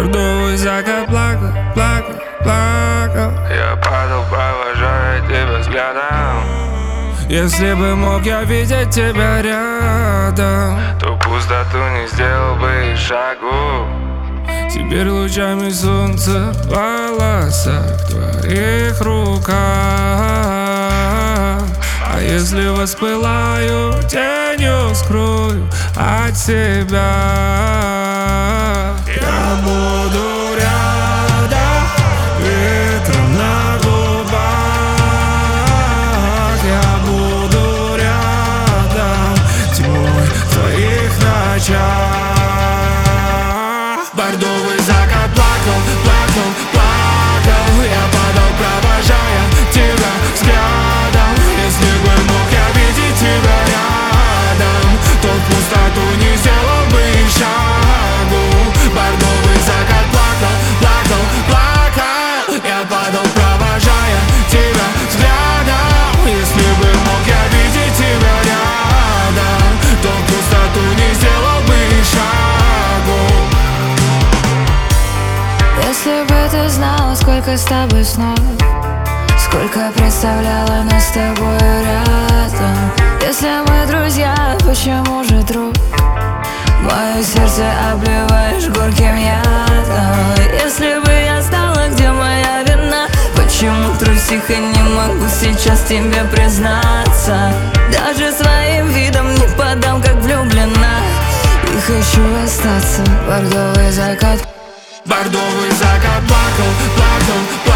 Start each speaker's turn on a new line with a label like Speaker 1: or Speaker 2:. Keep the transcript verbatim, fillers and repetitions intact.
Speaker 1: Бордовый закат плакал, плакал, плакал.
Speaker 2: Я падал, провожая тебя взглядом.
Speaker 1: Если бы мог я видеть тебя рядом,
Speaker 2: то пустоту не сделал бы и шагу.
Speaker 1: Теперь лучами солнца в волосах, твоих руках. А если воспылаю, тенью скрою от себя. Я буду рядом, ветром на губах. Я буду рядом, тьмой в твоих ночах. Бордовый закат плакал, плакал, плакал. Я падал, провожая тебя взглядом. Если бы мог я видеть тебя рядом, то в пустоту не сделал бы и шагу. Бордовый закат плакал, плакал, плакал. Я падал, провожая тебя взглядом. Если бы мог я видеть тебя рядом, то в пустоту не сделал бы и шагу.
Speaker 3: Если бы ты знала, сколько с тобой снов, сколько представляла нас с тобой рядом. Если мы друзья, почему же друг? Мое сердце обливаешь горьким ядом. Если бы я знала, где моя вина, почему трусиха не могу сейчас тебе признаться. Даже своим видом не подам, как влюблена, и хочу остаться. Бордовый закат.
Speaker 1: Бордовый закат плакал, плакал, плакал.